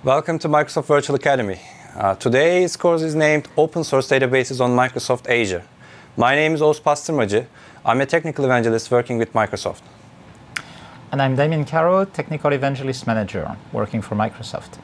Welcome to Microsoft Virtual Academy. Today's course is named Open Source Databases on Microsoft Azure. My name is Oğuz Pastırmacı. I'm a technical evangelist working with Microsoft. And I'm Damien Caro, Technical Evangelist Manager, working for Microsoft.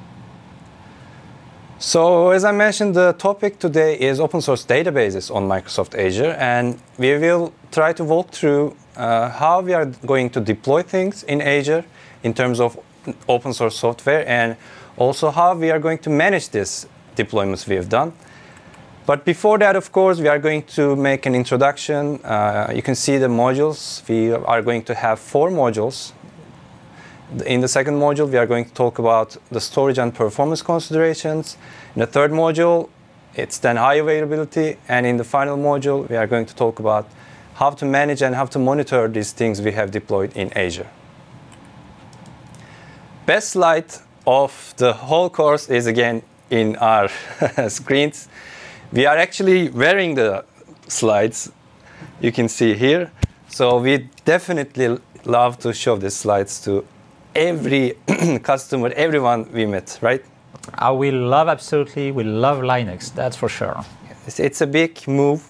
So, as I mentioned, the topic today is open source databases on Microsoft Azure, and we will try to walk through how we are going to deploy things in Azure in terms of open source software, and also how we are going to manage these deployments we have done. But before that, of course, we are going to make an introduction. You can see the modules. We are going to have 4 modules. In the second module, we are going to talk about the storage and performance considerations. In the third module, it's then high availability. And in the final module, we are going to talk about how to manage and how to monitor these things we have deployed in Azure. Best slide of the whole course is again in our screens. We are actually wearing the slides. You can see here. So we definitely love to show these slides to every customer, everyone we met, right? We love Linux, that's for sure. It's a big move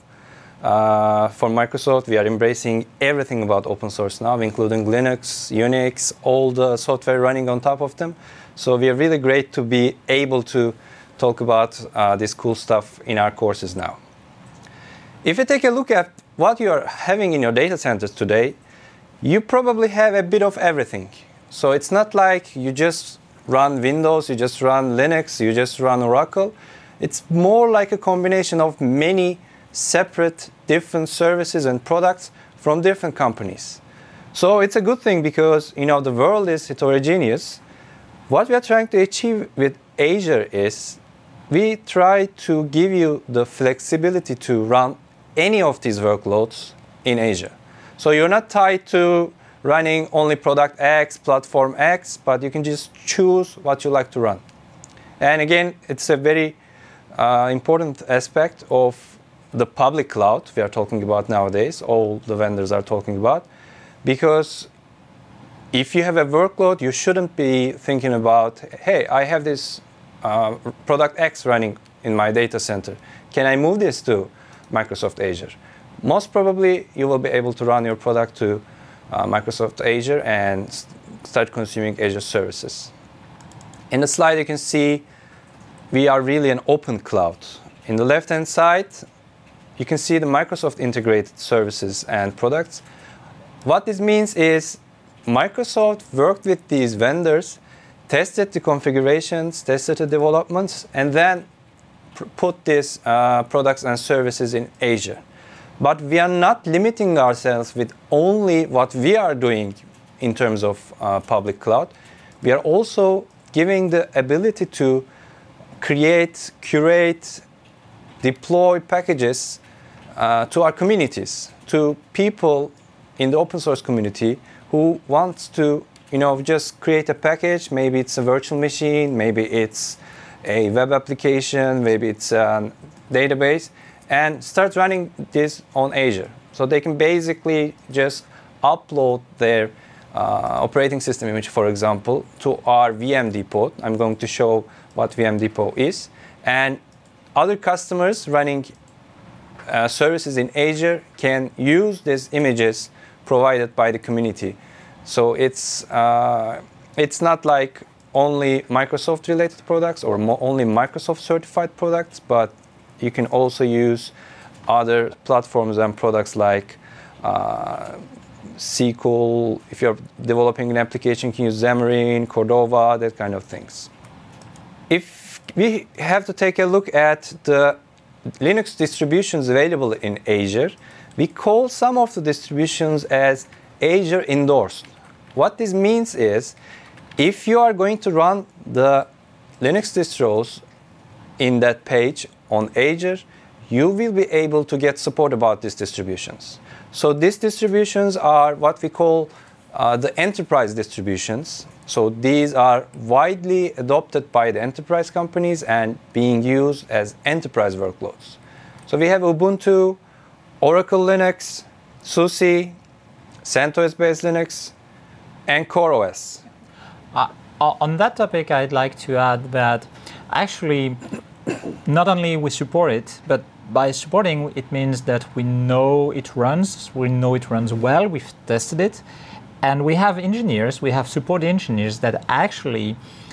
for Microsoft. We are embracing everything about open source now, including Linux, Unix, all the software running on top of them. So we are really great to be able to talk about this cool stuff in our courses now. If you take a look at what you are having in your data centers today, you probably have a bit of everything. So it's not like you just run Windows, you just run Linux, you just run Oracle. It's more like a combination of many separate different services and products from different companies. So it's a good thing because the world is heterogeneous. What we are trying to achieve with Azure is we try to give you the flexibility to run any of these workloads in Azure. So you're not tied to running only product X, platform X, but you can just choose what you like to run. And again, it's a very important aspect of the public cloud we are talking about nowadays, all the vendors are talking about, because if you have a workload, you shouldn't be thinking about, hey, I have this product X running in my data center. Can I move this to Microsoft Azure? Most probably, you will be able to run your product to Microsoft Azure and start consuming Azure services. In the slide, you can see we are really an open cloud. In the left-hand side, you can see the Microsoft integrated services and products. What this means is Microsoft worked with these vendors, tested the configurations, tested the developments, and then put these products and services in Azure. But we are not limiting ourselves with only what we are doing in terms of public cloud. We are also giving the ability to create, curate, deploy packages to our communities, to people in the open source community who wants to just create a package. Maybe it's a virtual machine, maybe it's a web application, maybe it's a database, and start running this on Azure. So they can basically just upload their operating system image, for example, to our VM Depot. I'm going to show what VM Depot is. And other customers running services in Azure can use these images provided by the community. So it's not like only Microsoft-related products or only Microsoft-certified products, but you can also use other platforms and products like SQL. If you're developing an application, you can use Xamarin, Cordova, that kind of things. If we have to take a look at the Linux distributions available in Azure, we call some of the distributions as Azure endorsed. What this means is, if you are going to run the Linux distros in that page on Azure, you will be able to get support about these distributions. So these distributions are what we call the enterprise distributions. So these are widely adopted by the enterprise companies and being used as enterprise workloads. So we have Ubuntu, Oracle Linux, SUSE, CentOS-based Linux, and CoreOS. On that topic, I'd like to add that actually, not only we support it, but by supporting, it means that we know it runs well, we've tested it, and we have engineers, we have support engineers that actually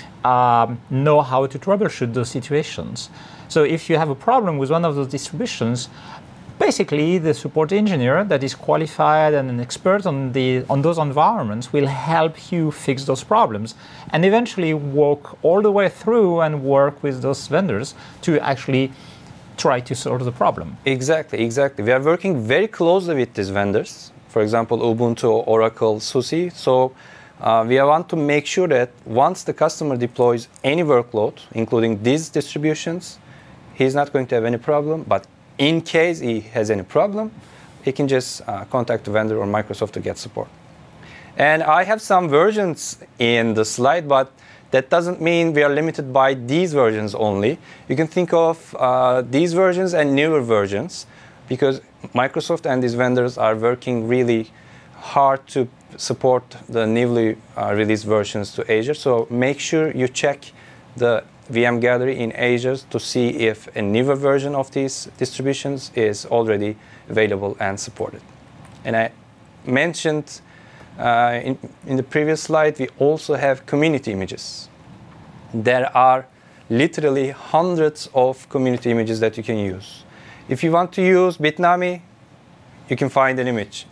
know how to troubleshoot those situations. So if you have a problem with one of those distributions, basically the support engineer that is qualified and an expert on those environments will help you fix those problems and eventually walk all the way through and work with those vendors to actually try to solve the problem. Exactly. We are working very closely with these vendors. For example, Ubuntu, Oracle, SUSE. So we want to make sure that once the customer deploys any workload, including these distributions, he's not going to have any problem. But in case he has any problem, he can just contact the vendor or Microsoft to get support. And I have some versions in the slide, but that doesn't mean we are limited by these versions only. You can think of these versions and newer versions, because Microsoft and these vendors are working really hard to support the newly released versions to Azure. So make sure you check the VM Gallery in Azure to see if a newer version of these distributions is already available and supported. And I mentioned in the previous slide, we also have community images. There are literally hundreds of community images that you can use. If you want to use Bitnami, you can find an image.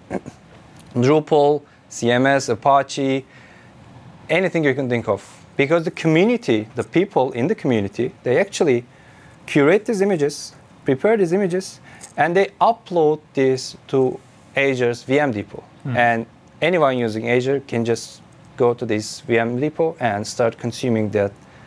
Drupal, CMS, Apache, anything you can think of. Because the community, the people in the community, they actually curate these images, prepare these images, and they upload this to Azure's VM Depot. And anyone using Azure can just go to this VM Depot and start consuming that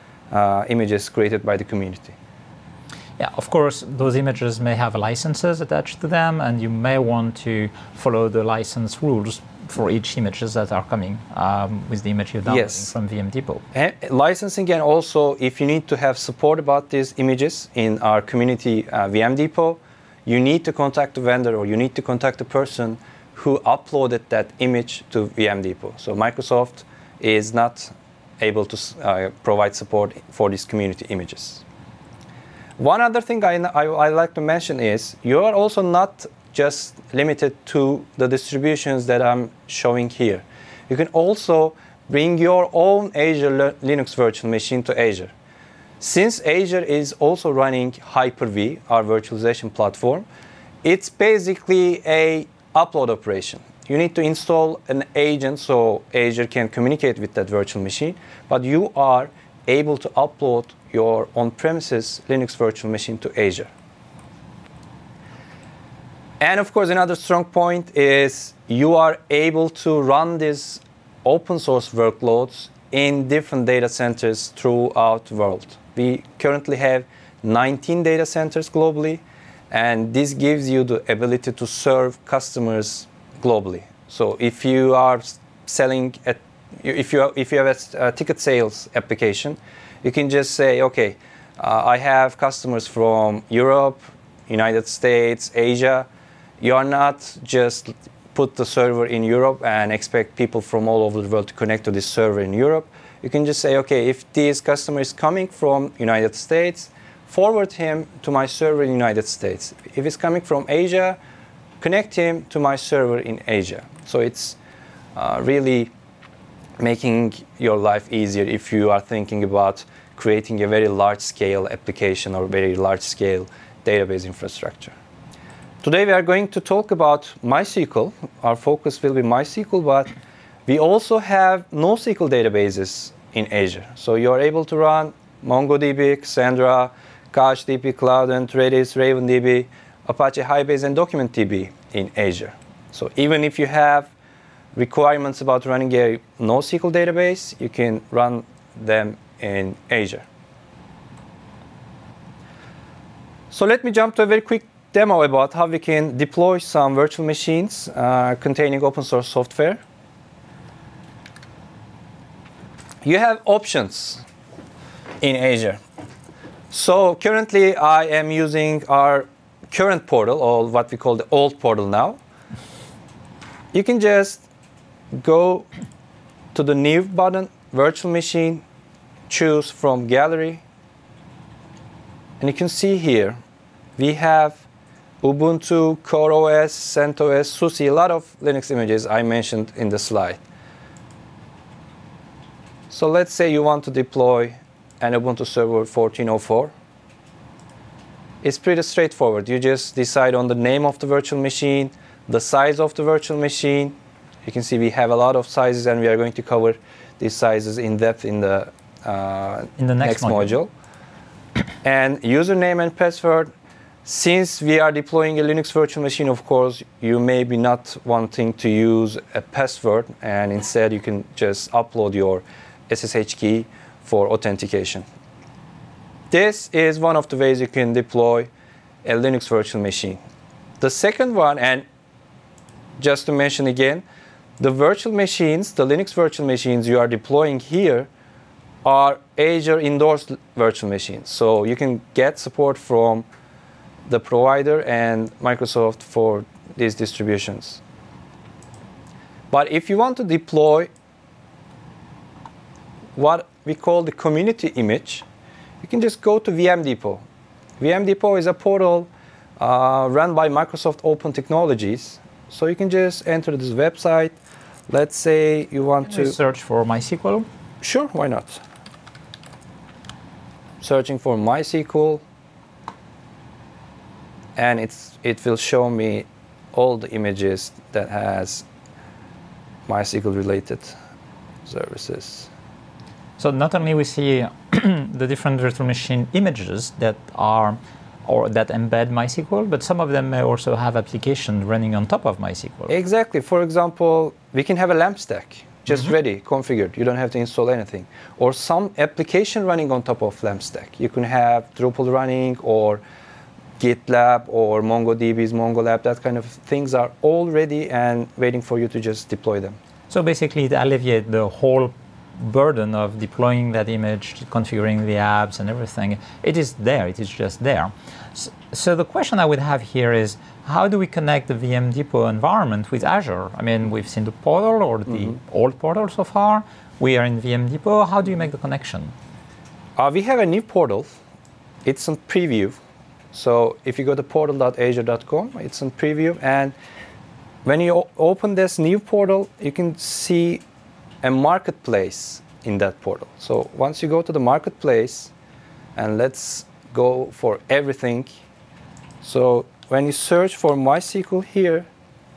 images created by the community. Yeah, of course, those images may have licenses attached to them, and you may want to follow the license rules for each images that are coming with the image you're downloading from VM Depot. And licensing, and also if you need to have support about these images in our community VM Depot, you need to contact the vendor or you need to contact the person who uploaded that image to VM Depot. So Microsoft is not able to provide support for these community images. One other thing I like to mention is you are also not just limited to the distributions that I'm showing here. You can also bring your own Azure Linux virtual machine to Azure. Since Azure is also running Hyper-V, our virtualization platform, it's basically a upload operation. You need to install an agent so Azure can communicate with that virtual machine, but you are able to upload your on-premises Linux virtual machine to Azure. And of course, another strong point is you are able to run these open source workloads in different data centers throughout the world. We currently have 19 data centers globally, and this gives you the ability to serve customers globally. So if you are selling, if you have a ticket sales application, you can just say, okay, I have customers from Europe, United States, Asia. You are not just put the server in Europe and expect people from all over the world to connect to this server in Europe. You can just say, okay, if this customer is coming from United States, forward him to my server in United States. If he's coming from Asia, connect him to my server in Asia. So it's really making your life easier if you are thinking about creating a very large-scale application or very large-scale database infrastructure. Today we are going to talk about MySQL. Our focus will be MySQL, but we also have NoSQL databases in Azure. So you are able to run MongoDB, Cassandra, CouchDB, Cloudant, Redis, RavenDB, Apache Hibase, and DocumentDB in Azure. So even if you have requirements about running a NoSQL database, you can run them in Azure. So let me jump to a very quick demo about how we can deploy some virtual machines containing open source software. You have options in Azure. So currently I am using our current portal, or what we call the old portal now. You can just go to the new button virtual machine, choose from gallery, and you can see here we have Ubuntu, CoreOS, CentOS, SUSE, a lot of Linux images I mentioned in the slide. So let's say you want to deploy an Ubuntu server 14.04. It's pretty straightforward. You just decide on the name of the virtual machine, the size of the virtual machine. You can see we have a lot of sizes, and we are going to cover these sizes in depth in the next module. And username and password. Since we are deploying a Linux virtual machine, of course, you may be not wanting to use a password, and instead you can just upload your SSH key for authentication. This is one of the ways you can deploy a Linux virtual machine. The second one, and just to mention again, the virtual machines, the Linux virtual machines you are deploying here are Azure endorsed virtual machines. So you can get support from the provider and Microsoft for these distributions. But if you want to deploy what we call the community image, you can just go to VM Depot. VM Depot is a portal run by Microsoft Open Technologies. So you can just enter this website. Let's say you want to search for MySQL. Sure, why not? Searching for MySQL, and it will show me all the images that has MySQL related services. So not only we see the different virtual machine images that are or that embed MySQL, but some of them may also have applications running on top of MySQL. Exactly. For example, we can have a LAMP stack just ready, configured. You don't have to install anything. Or some application running on top of LAMP stack. You can have Drupal running, or GitLab, or MongoDB's MongoLab. That kind of things are all ready and waiting for you to just deploy them. So basically it alleviates the whole burden of deploying that image, configuring the apps and everything. It is there, it is just there. So the question I would have here is, how do we connect the VM Depot environment with Azure? I mean, we've seen the portal or the old portal so far. We are in VM Depot. How do you make the connection? We have a new portal. It's on preview. So if you go to portal.azure.com, it's on preview. And when you open this new portal, you can see a marketplace in that portal. So once you go to the marketplace, and let's go for everything. So when you search for MySQL here,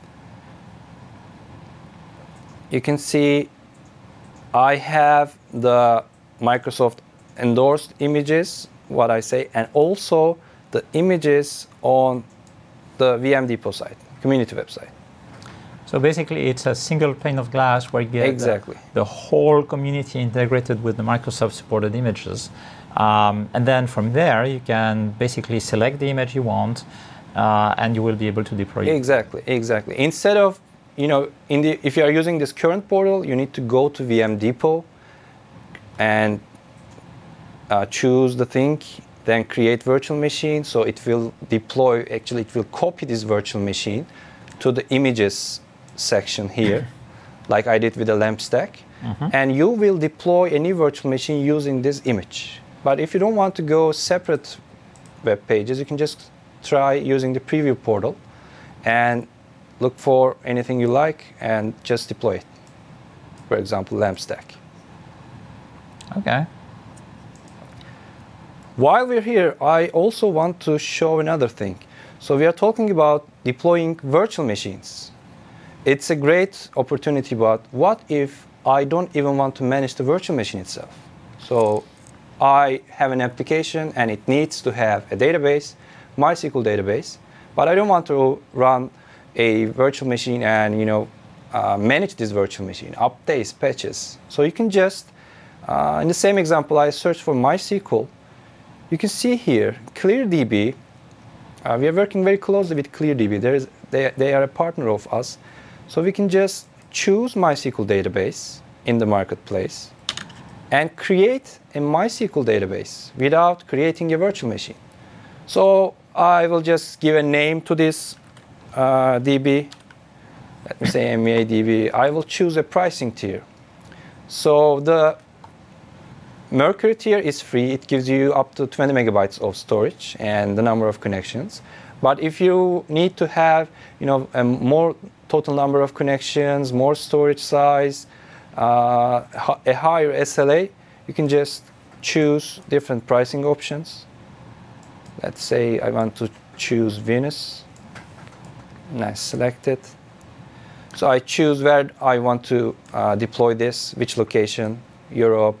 you can see I have the Microsoft endorsed images, what I say, and also the images on the VM Depot site, community website. So basically, it's a single pane of glass where you get the whole community integrated with the Microsoft supported images. And then from there, you can basically select the image you want, and you will be able to deploy it. Exactly, exactly. Instead of, if you are using this current portal, you need to go to VM Depot and choose the thing, then create virtual machine. So it will deploy, actually it will copy this virtual machine to the images section here, like I did with the LAMP stack. And you will deploy any virtual machine using this image. But if you don't want to go separate web pages, you can just try using the preview portal and look for anything you like and just deploy it. For example, LAMP stack. Okay. While we're here, I also want to show another thing. So we are talking about deploying virtual machines. It's a great opportunity, but what if I don't even want to manage the virtual machine itself? So I have an application and it needs to have a database, MySQL database, but I don't want to run a virtual machine and manage this virtual machine, updates, patches. So you can just, in the same example, I search for MySQL. You can see here, ClearDB. We are working very closely with ClearDB. They are a partner of us. So we can just choose MySQL database in the marketplace and create a MySQL database without creating a virtual machine. So I will just give a name to this DB. Let me say MEA DB. I will choose a pricing tier. So the Mercury tier is free. It gives you up to 20 megabytes of storage and the number of connections. But if you need to have, a more total number of connections, more storage size, a higher SLA, you can just choose different pricing options. Let's say I want to choose Venus, and I select it. So I choose where I want to deploy this, which location, Europe,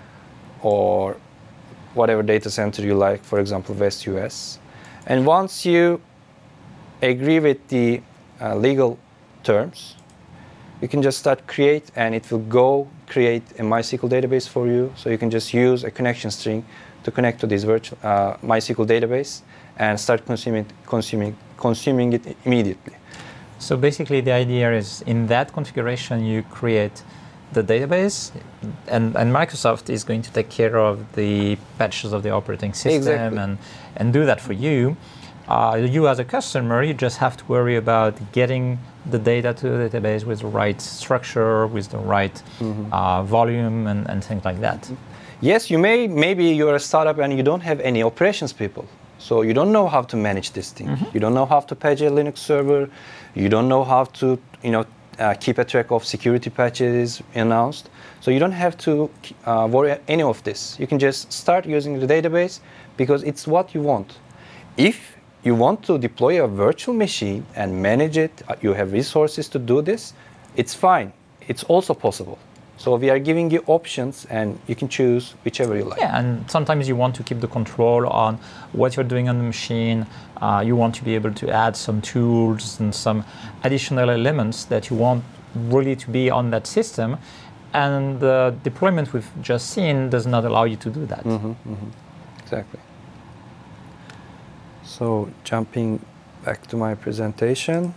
or whatever data center you like, for example, West US. And once you agree with the legal terms, you can just start create, and it will go create a MySQL database for you. So you can just use a connection string to connect to this virtual MySQL database and start consuming it immediately. So basically the idea is in that configuration you create the database and Microsoft is going to take care of the patches of the operating system Exactly. and do that for you. You as a customer, you just have to worry about getting the data to the database with the right structure, with the right volume and things like that. Yes, maybe you're a startup and you don't have any operations people. So you don't know how to manage this thing. You don't know how to patch a Linux server. You don't know how to, keep a track of security patches announced. So you don't have to worry any of this. You can just start using the database because it's what you want. If you want to deploy a virtual machine and manage it, you have resources to do this, it's fine. It's also possible. So we are giving you options and you can choose whichever you like. Yeah, and sometimes you want to keep the control on what you're doing on the machine. You want to be able to add some tools and some additional elements that you want really to be on that system. And the deployment we've just seen does not allow you to do that. Exactly. So jumping back to my presentation.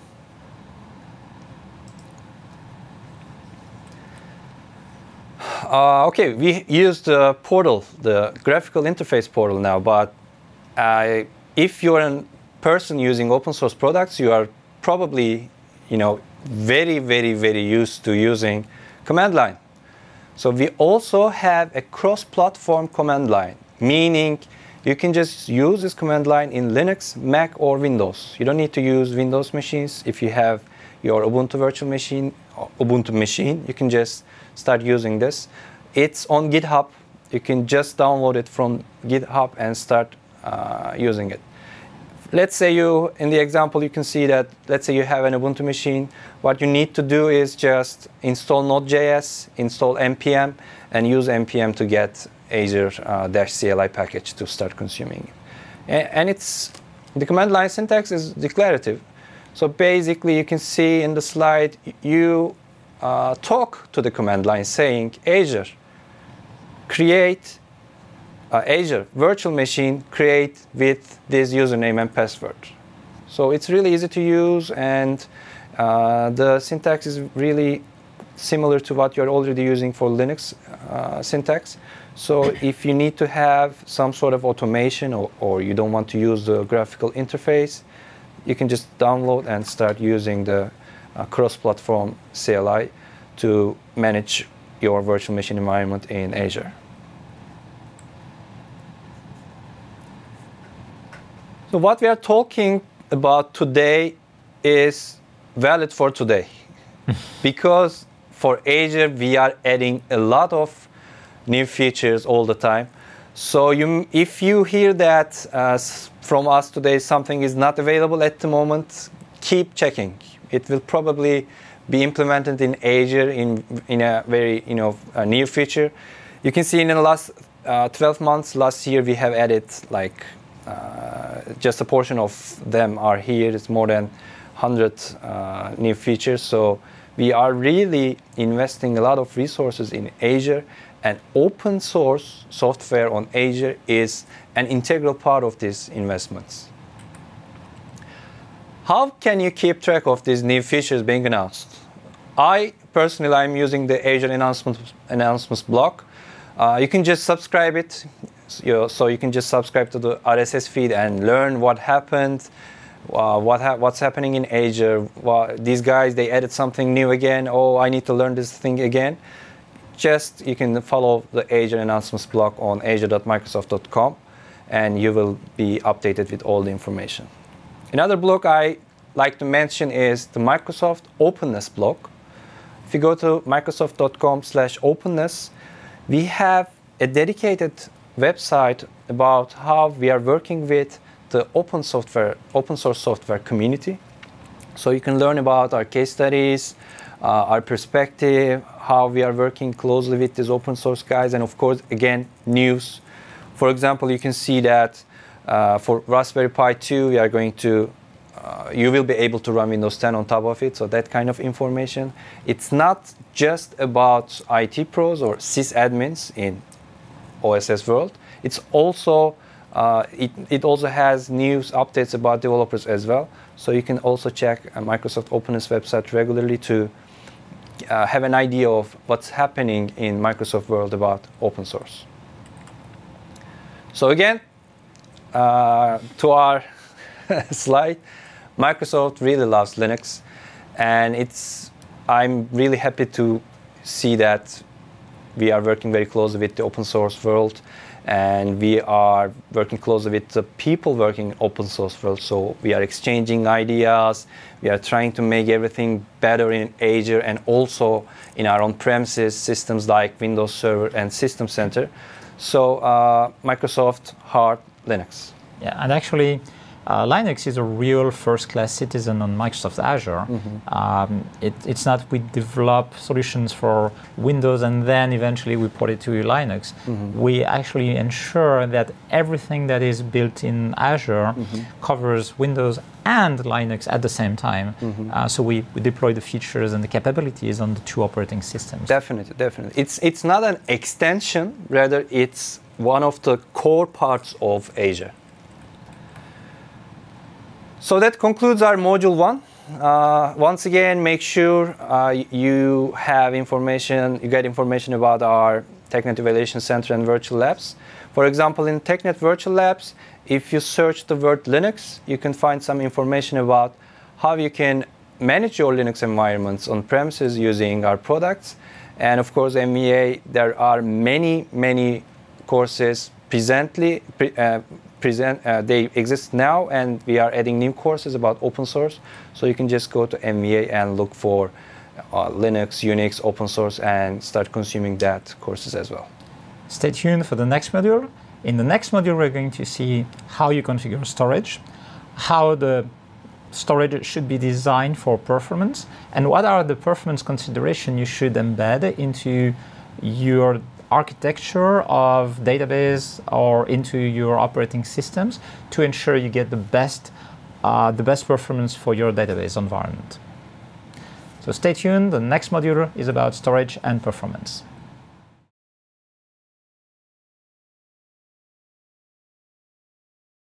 Okay, we use the portal, the graphical interface portal now, but if you're a person using open source products, you are probably, very, very, very used to using command line. So we also have a cross-platform command line, meaning you can just use this command line in Linux, Mac, or Windows. You don't need to use Windows machines. If you have your Ubuntu virtual machine, you can just start using this. It's on GitHub. You can just download it from GitHub and start using it. Let's say in the example, you can see that, let's say you have an Ubuntu machine. What you need to do is just install Node.js, install npm, and use npm to get Azure -CLI package to start consuming. And the command line syntax is declarative. So basically, you can see in the slide, you talk to the command line saying, Azure, create Azure virtual machine, create with this username and password. So it's really easy to use, and the syntax is really similar to what you're already using for Linux syntax. So if you need to have some sort of automation or you don't want to use the graphical interface, you can just download and start using the cross-platform CLI to manage your virtual machine environment in Azure. So what we are talking about today is valid for today. Because for Azure, we are adding a lot of new features all the time. So if you hear that from us today something is not available at the moment, keep checking. It will probably be implemented in Azure in a very near future. You can see in the last 12 months, last year we have added just a portion of them are here. It's more than 100 new features. So we are really investing a lot of resources in Azure, and open source software on Azure is an integral part of these investments. How can you keep track of these new features being announced? Personally, I'm using the Azure announcements blog. You can just subscribe it. So you can just subscribe to the RSS feed and learn what happened, what's happening in Azure. These guys, they added something new again. Oh, I need to learn this thing again. just you can follow the Azure announcements blog on azure.microsoft.com, and you will be updated with all the information. Another blog I like to mention is the Microsoft Openness blog. If you go to microsoft.com/openness, we have a dedicated website about how we are working with the open source software community. So you can learn about our case studies, our perspective, how we are working closely with these open source guys, and of course, again, news. For example, you can see that for Raspberry Pi 2, we are going to, you will be able to run Windows 10 on top of it, so that kind of information. It's not just about IT pros or sysadmins in OSS world. It's also, it also has news updates about developers as well. So you can also check a Microsoft Openness website regularly to have an idea of what's happening in Microsoft world about open source. So again, to our slide, Microsoft really loves Linux, and I'm really happy to see that we are working very closely with the open source world, and we are working closely with the people working in open source world. So we are exchanging ideas, we are trying to make everything better in Azure and also in our on-premises systems like Windows Server and System Center. So Microsoft heart Linux. Yeah, and actually, Linux is a real first-class citizen on Microsoft Azure. It's not we develop solutions for Windows and then eventually we port it to Linux. We actually ensure that everything that is built in Azure covers Windows and Linux at the same time. So we deploy the features and the capabilities on the two operating systems. Definitely, definitely. It's not an extension, rather it's one of the core parts of Azure. So that concludes our module 1. Once again, make sure you have information, you get information about our TechNet Evaluation Center and virtual labs. For example, in TechNet Virtual Labs, if you search the word Linux, you can find some information about how you can manage your Linux environments on premises using our products. And of course, MVA, there are many courses presently. They exist now, and we are adding new courses about open source. So you can just go to MVA and look for Linux, Unix, open source, and start consuming that courses as well. Stay tuned for the next module. In the next module, we're going to see how you configure storage, how the storage should be designed for performance, and what are the performance considerations you should embed into your architecture of database or into your operating systems to ensure you get the best performance for your database environment. So stay tuned. The next module is about storage and performance.